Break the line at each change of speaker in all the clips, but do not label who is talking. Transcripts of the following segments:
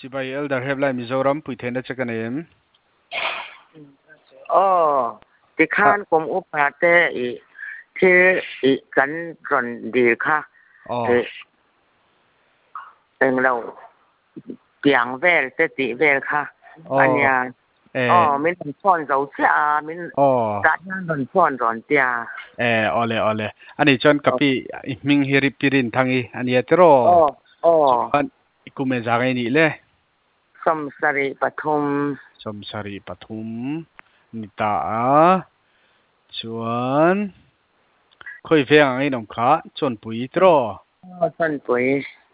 Sibai elder heblai Mizoram puithena chakanem.
Ti khan kom upate thi kan ron di kha englo piang vel te ti vel kha ania min phon zo cha min ta nan ron phon ron tia
ole ani chon kapi ming hiri pirin thangi ani atro an ikume jagai ni le
Somsari
Pathum nita chuan khoi veng ai nom kha chon pui tro
chon pui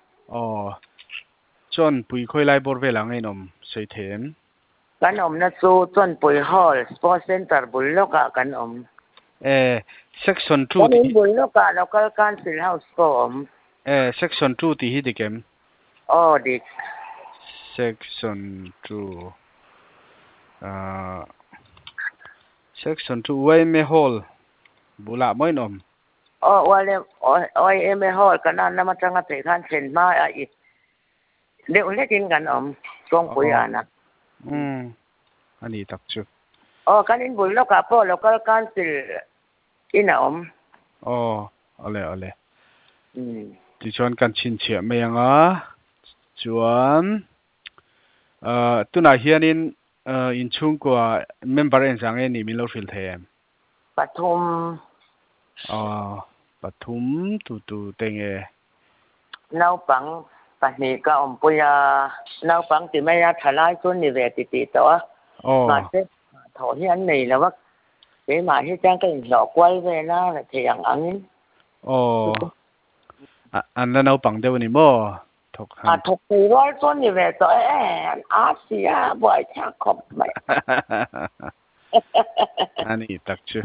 chon pui khoi lai bor velang ai nom sei them
kan om na chu chon pui hall sports center bulloka kan om
section 2
kan bulloka local council house ko om
section 2 ti hi dikem
dik
section 2 section 2 way me hall bula moi nom
wale oi em hall kana na matanga te khan chen ma ai de ule tin kan om song pui ana
ani tak chu
kan in bulloka po local council ina om
ole ti chuan kan chin chia me anga chuan tuna hianin in chung ko member en jang ni min lo fil them Pathum tu tenge
nau pang pahni ka om puya nau pang ti mai ya thalai chun ni ve ti to ma se tho hian nei la wak ke ma hi chang ka in lo kwai ve na la thiang angin
an la nau pang deu ni mo thok
ti roi chun ni ve to sia boy cha khop mai
ani tak chu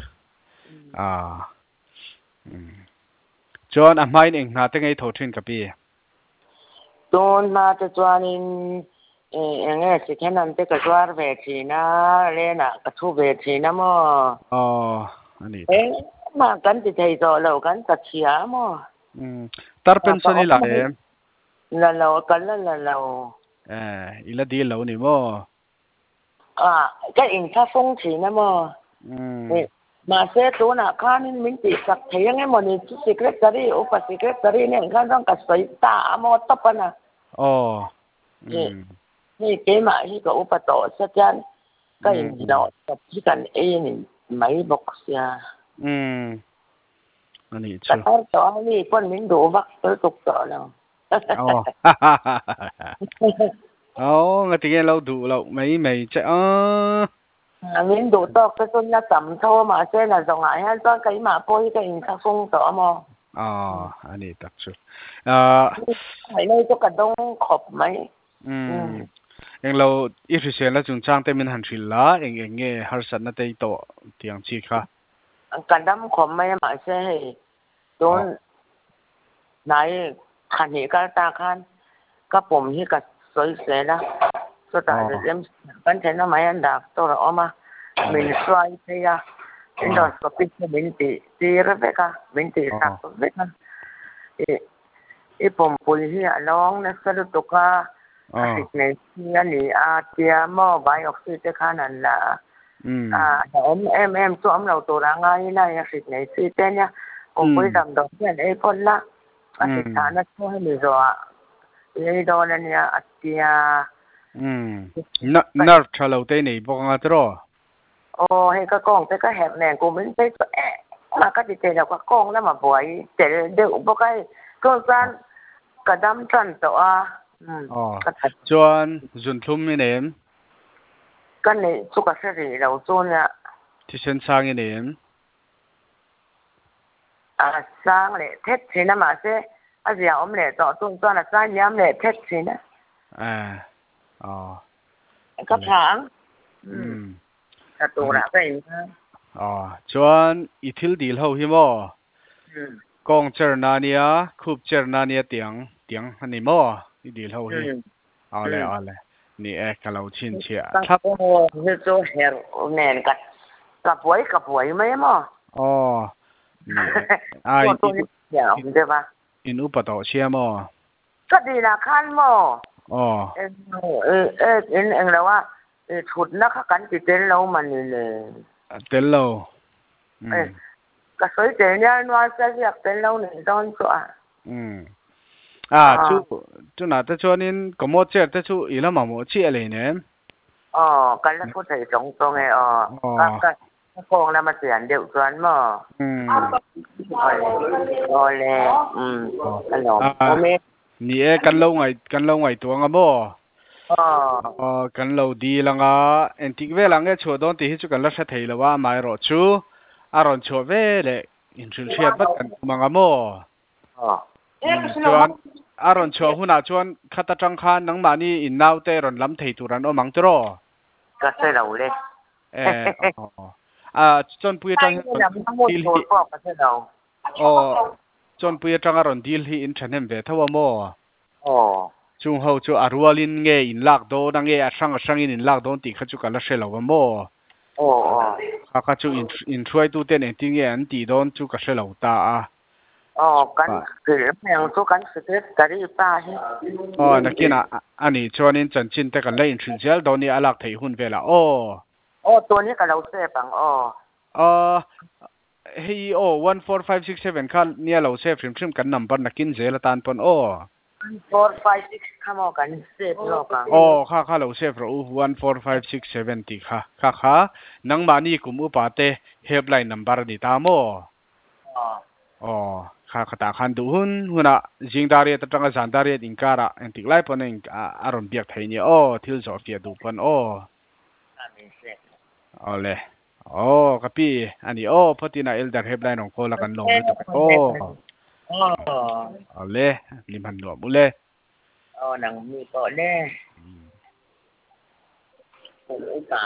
chuan a hmai eng hna te ngei tho thin kapi
ton ma te chuanin enge si khenan te ka twar ve thina le na ka thu ve thina mo
ani
ma kan ti thei zo lo kan ka chia mo
tar pension la
lo kan la lo
ila di lo ni mo
cái in sa phong thina mo mà sẽ chỗ nào khăn mình chỉ sắp thấy cái món này secretary, upper secretary này khăn trong cái sấy ta mà tập na. Thì cái mà cái upper tổ sẽ chân cái đó tập chỉ cần này mấy box ya.
Anh chứ.
Cái đó này con mình đủ vắt tới tục tổ nào.
Người ta nghe lâu đủ lâu mấy chứ
mình đủ to cái số nhà tầm thô mà sẽ là dòng lại hay cho cái mà bôi cái hình sắc phong tổ mà
anh ấy đặc殊
hay nơi cho cả đông khop mấy
anh lâu ít khi là chúng trang tên mình hành trình lá anh nghe har sẵn là tây tổ tiếng chi khá
cả đông khop mấy mà sẽ đốn này khăn hi cả ta khăn cả bom hi cả soi sẽ đó so ta em kan chen na mai an dak to ra ma min swai te ya endoscopy min ti ra ve ka min ti sak ve ka e pom pul hi along na sa to ka fitness ya ni tia mo biopsy te khanan la em so am lo to ra ngai na ya fitness te nya ko poi dam do chen e pon la a ti ta na so he mi zo e do na nya atia
nợ trả lâu tây này bông ngã trò
hay cái con cái hẹp này của mình thấy mà cái gì là cái con đó mà bội để được một cái cơ gian cả đám chân tổ
chuan dùn thum như ném
cái này chú cái sẽ gì đầu chuan ạ
thì sen sang như ném
sang lệ thết thế nào mà sẽ gì ông lệ tổ chuan là sang nhám lệ thết thế nào cấp tháng là tụ đã cái
chuan ithil dil ho hi mo kong chernania khup chernania tiếng ani mo dil ho hi ale ni kalau chin chia
thap he cho her nen ka poi mai mo
ai in upato sia mo
cái gì là khan mo
อ๋อ
เอ็งแล้วว่าชุดนักกันติเต้นเรามันนี่เลย
เต้นเรา
ก็สวยเจ๋งเนี่ยว่าจะอยากเต้นเราหนึ่งตอนตัว
ชูน่ะแต่ช่วงนี้ก็มั่วเจ็ดแต่ชูอีแล้วมามั่วเชี่ยเลยเนี่ย
กันแล้วพูดถึงตรงไงก็คงแล้วมาเสียนเดี๋ยวจวนมั้งโอเลกันหลง
นี่กันเล่าไงตัวงะบ่กันเล่าดีละงะเอ็นติกเวลังเอชัวดอนที่ชูกันละเสถียรว่าไม่รอชูอารอนชัวเวเลยอินทรีเชียบัดกันมังะบ่ชวนอารอนชัวหุ่นชวนขัดจังคันนังมานี่อินนาวเตรอนลำเทตุรันมังตรอ
ก็ใช่เราเลย
จนปุยจังดีลจนปุยจังอารอนดีลฮีอินชันเฮมเวทว่าโมจุงเฮาจูอารัวลินเงอินลักโดนังเงอช่างอินลักโดนติขจุกันละเชลว่าโมข้าจูอินช่วยตู้เต้นเองที่เงอันตีโดนจูกันเชลตา
กันคือแม่งสู้กันสุดที่กะรีป้าใช่
นักกินอันนี้ชวนอินจันชินแต่กันเลยอินชินเซลโดนนี่อลักเทหุ่นเวลา
ตัวนี้กับเราเซฟบัง
เฮ้ย14567ค่ะเนี่ยเราเซฟชิมกันนัมเบอร์นักกินเจลตันปน
14567ข้ามกันเซฟโลกัง
ค่ะเราเซฟเรา14567ตีค่ะนังมานี่กุมอุปาเตเฮปไลน์นัมเบอร์นี่ตามค่ะตาขันดูหุ่นจิงดารีตตั้งแต่จันดารีอินการะเอ็นติไลปนเองอารมณ์เบียกไทยนี่ทิลจอฟเฟียดูปนเลยกับพี่อันนี้พอดีน่าเอลดาร์เฮปไลน์ของโคละกันลงเลยลิมันหนวบุเลย
หนังมีก่อนเลย